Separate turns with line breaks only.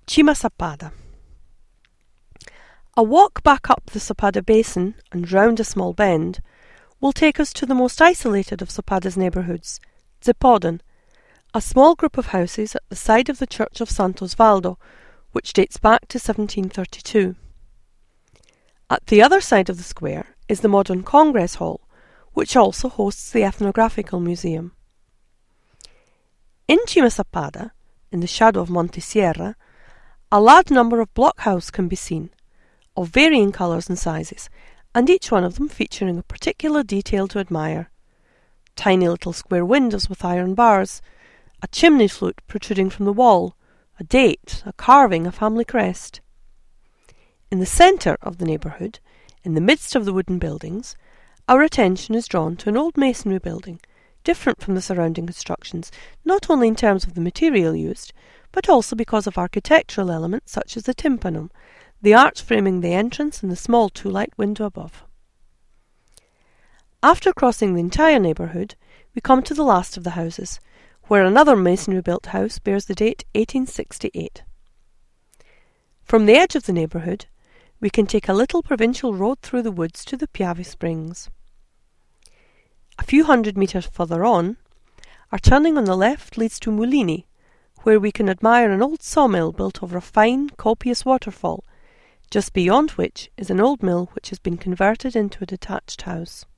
Cima Sappada. A walk back up the Sappada basin and round a small bend will take us to the most isolated of Sappada's neighbourhoods, Zepoden, a small group of houses at the side of the church of Santo Osvaldo, which dates back to 1732. At the other side of the square is the modern Congress Hall, which also hosts the Ethnographical Museum. In Cima Sappada, in the shadow of Monte Sierra, a large number of blockhouses can be seen, of varying colours and sizes, and each one of them featuring a particular detail to admire. Tiny little square windows with iron bars, a chimney flute protruding from the wall, a date, a carving, a family crest. In the centre of the neighbourhood, in the midst of the wooden buildings, our attention is drawn to an old masonry building, different from the surrounding constructions, not only in terms of the material used, but also because of architectural elements such as the tympanum, the arch framing the entrance and the small two-light window above. After crossing the entire neighbourhood, we come to the last of the houses, where another masonry-built house bears the date 1868. From the edge of the neighbourhood, we can take a little provincial road through the woods to the Piave Springs. A few 100 metres further on, our turning on the left leads to Mulini, where we can admire an old sawmill built over a fine, copious waterfall, just beyond which is an old mill which has been converted into a detached house.